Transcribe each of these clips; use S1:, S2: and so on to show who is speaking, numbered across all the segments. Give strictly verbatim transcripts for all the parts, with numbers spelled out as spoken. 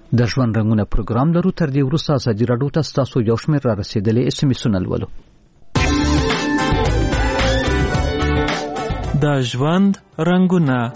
S1: د ژوند رنګونه پروګرام لرو. تر دې وروسته ازادي راډیو ته ستاسو یو شمېر را رسېدلي اس ام اسونه لولو.
S2: د ژوند رنګونه.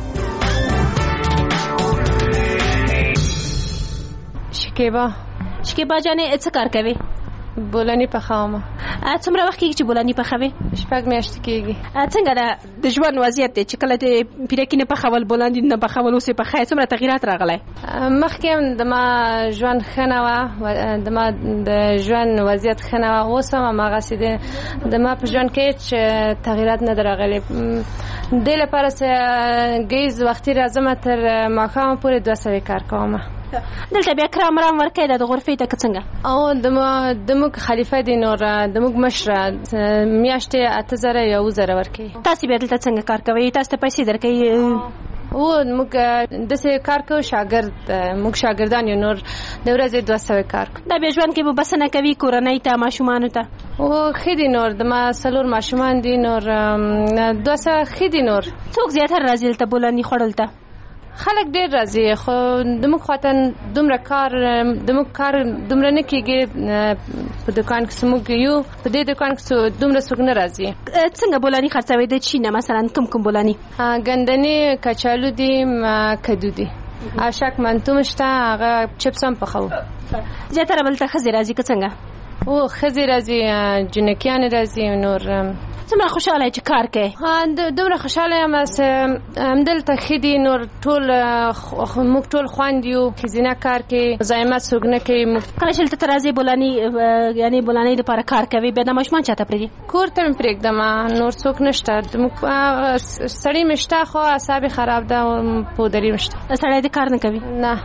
S3: شکیبا
S4: شکیبا جانې څه کار کوي؟
S3: بولانی پخوم.
S4: څومره وخت کېږي چې بولانی پخوي؟
S3: شپږ میاشتې کېږي.
S4: څنګه ده د ژوند وضعیت دی چې کله د پیرکي نه پخول بولانی نه پخول اوس یې پخوي، څومره تغییرات راغلی؟
S3: مخکې هم د ما ژوند ښه نه وه، د ما د ژوند وضعیت ښه نه وه، اوس هم هماغسې دی. د ما په ژوند کې هېڅ تغییرات نه دي راغلي. دې لپاره چې ګیز وختي راځم تر ماښامه پورې دوه سوې کار کوم.
S4: دلته بیا کرام رام ورکوي د غرفې ته که څنګه؟
S3: او د موږ خلیفه دی نور د موږ مشره میاشتې اته زره یا اووه زره ورکوي.
S4: تاسې بیا دلته څنګه کار کوئ؟ تاسو ته پیسې درکوي؟
S3: او موږ داسې کار کوو شاګرد موږ شاګردان یو، نور د ورځې دوه سوې کار کوو.
S4: دا بیا ژوند کې به بسنه کوي کورنۍ ته ماشومانو ته؟
S3: او ښه دي، نور د ما څلور ماشومان دي، نور دوه سوه ښه دي. نور
S4: څوک زیاتره راځي دلته بولاني خوړل ته؟
S3: خلک ډېر راځي، خو د موږ خواته دومره کار د موږ کار دومره نه کېږي. په دکان کې موږ یو، په دې دکان کې دومره څوک نه راځي.
S4: څنګه بولاني خرڅوي د چی نه؟ مثلا کوم کوم بولاني؟
S3: ګندنې، کچالو دي، کدو دي، اشک منتو شته، هغه چپس هم پخوو.
S4: زیاتره بلته ښځې راځي که څنګه؟
S3: او ښځې راځي، جنکیانې راځي. نور
S4: څومره خوشحاله چې کار کوي؟
S3: دومره خوشحاله یم همدلته ښه دي. نور ټول موږ ټول خوند یو، ښځینه کار کوي، مزاحمت څوک نه کوي.
S4: کله چې دلته راځي بولاني یعنې بولانۍ لپاره کار کوي، بیا د ماشومان چاته پرېږدي؟
S3: کور ته مې پرېږدم، نور څوک نشته. سړی مې شته خو اعصاب یې خراب ده، پودري مې شته.
S4: سړی دې کار نه کوي؟
S3: نه.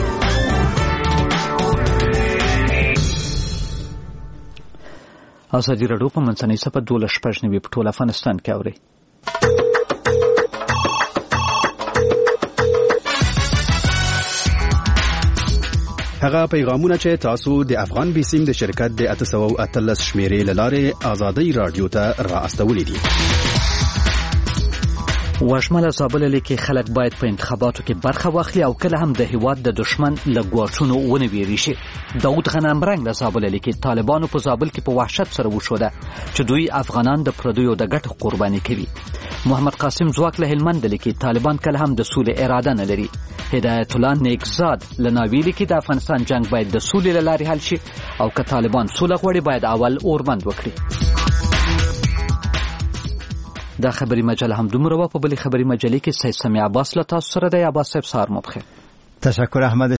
S1: ازادي راډیو په منځنۍ صفحه دولس شپږ نوي په ټول افغانستان کې اوري.
S5: هغه پیغامونه چې تاسو د افغان بیسیم د شرکت د اته سوه اتلس شمیرې له لارې ازادي راډیو ته را استولې دي.
S1: وشمله زابل لیکي خلک باید په انتخاباتو کې برخه واخلي او کله هم د هیواد د دشمن له ګواښونو ونه ویری شي. داود غنم رنگ له زابل لیکي طالبانو په زابل کې په وحشت سره وشوده چې دوی افغانان د پردیو د ګټو قرباني کوي. محمد قاسم زواک له هلمند لیکي طالبان کله هم د سولې اراده نه لري. هدایت الله نیکزاد له ناویلي کې د افغانستان جنگ باید د سولې له لارې حل شي او که طالبان سوله غواړي باید اول اوربند وکړي. دا خبری مجله هم دومره و. په بلې خبری مجلې کې سید سمیع عباس له تاسو سره دی. عباس صاحب سهار مو بخیر.
S6: تشکر احمد